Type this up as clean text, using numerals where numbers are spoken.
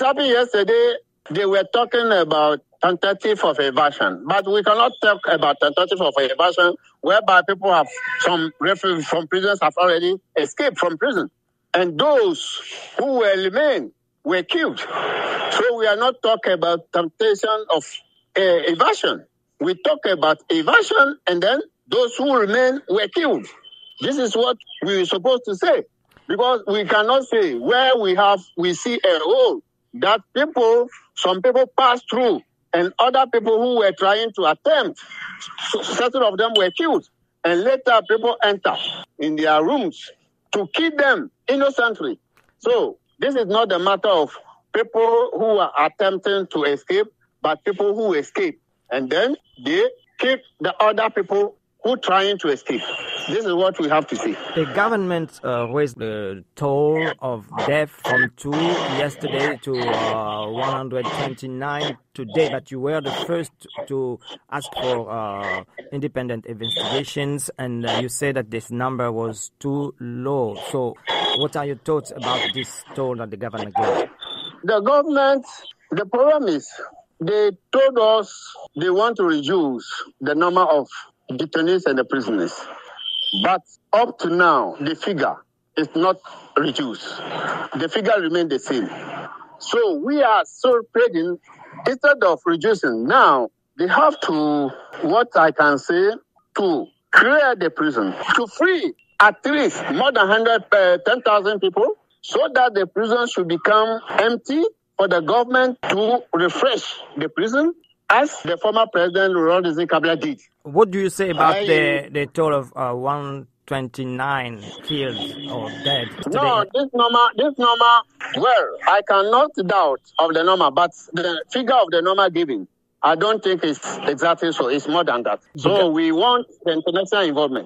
happened yesterday. They were talking about tentative of evasion, but we cannot talk about tentative of evasion whereby people have some refugees from prisons have already escaped from prison, and those who will remain were killed. So we are not talking about temptation of evasion. We talk about evasion, and then those who remain were killed. This is what we were supposed to say, because we cannot say where we see a hole that some people passed through, and other people who were trying to attempt, certain of them were killed, and later people enter in their rooms to kill them innocently. So this is not a matter of people who are attempting to escape, but people who escape, and then they kill the other people who trying to escape. This is what we have to see. The government raised the toll of death from 2 yesterday to 129 today, but you were the first to ask for independent investigations, and you said that this number was too low. So what are your thoughts about this toll that the government gave? The problem is, they told us they want to reduce the number of detainees and the prisoners. But up to now, the figure is not reduced. The figure remains the same. So we are still praying, instead of reducing, now they have to, what I can say, to clear the prison, to free at least more than 10,000 people, so that the prison should become empty for the government to refresh the prison, as the former president Laurent Desire Kabila did. What do you say about the total of 129 killed or dead today? No, this number, well, I cannot doubt of the number, but the figure of the number given, I don't think it's exactly so. It's more than that. So we want the international involvement.